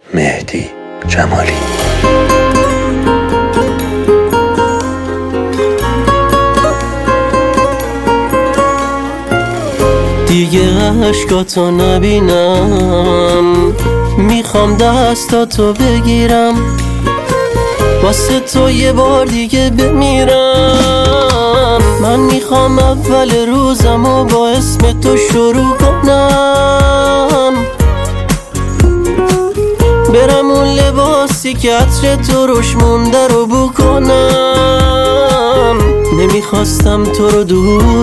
مهدی جمالی. دیگه عشقاتو نبینم، میخوام دستاتو بگیرم، واسه تو یه بار دیگه بمیرم. من میخوام اول روزمو با اسم تو شروع کنم، برم اون لباسی که عطر تو روش مونده رو بو کنم. نمیخواستم تو رو دور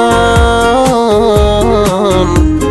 کنم،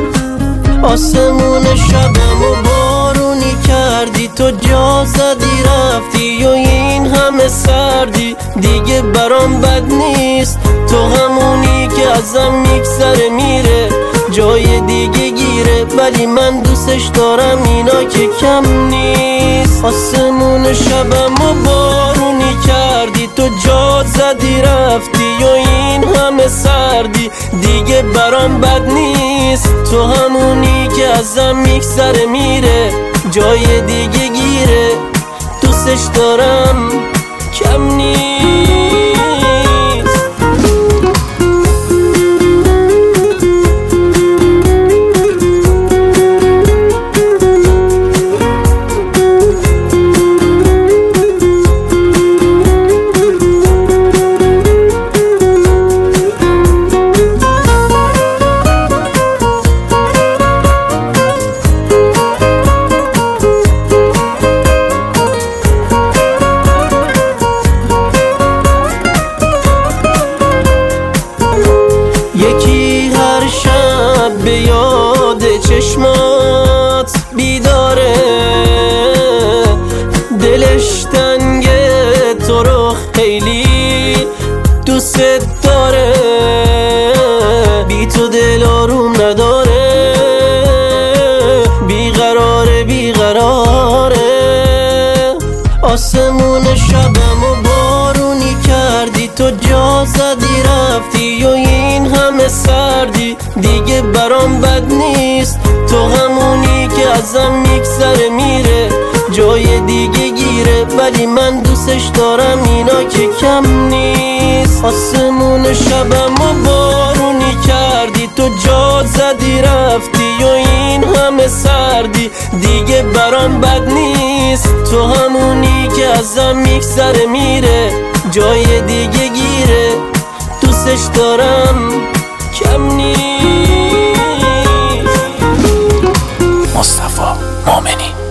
آسمون شبم و بارونی کردی، تو جا زدی رفتی و این همه سردی. دیگه برام بد نیست، تو همونی که ازم میگذره میره جای دیگه گیره، ولی من دوستش دارم اینا که کم نیست. آسمون شبم و بارونی کردی، تو جا زدی رفتی و این همه سردی. دیگه برام بد نیست، تو همونی که ازم میگذره میره جای دیگه گیره، دوستش دارم کم نیست. یکی هر شب به یاد چشمات بیداره، دلش تنگه تو رو خیلی دوست داره، بی تو دل آروم نداره، بیقراره بیقراره. آسمون شبم و بارونی کردی، تو جا زدی رفتی و این همه سردی. دیگه برام بد نیست، تو همونی که ازم میگذره میره جای دیگه گیره، ولی من دوستش دارم اینا که کم نیست. آسمون شبم و بارونی کردی، تو جا زدی رفتی و این همه سردی. دیگه برام بد نیست، تو همونی که ازم میگذره میره جای دیگه گیره، دوستش دارم کم نیست. مصطفی مومنی.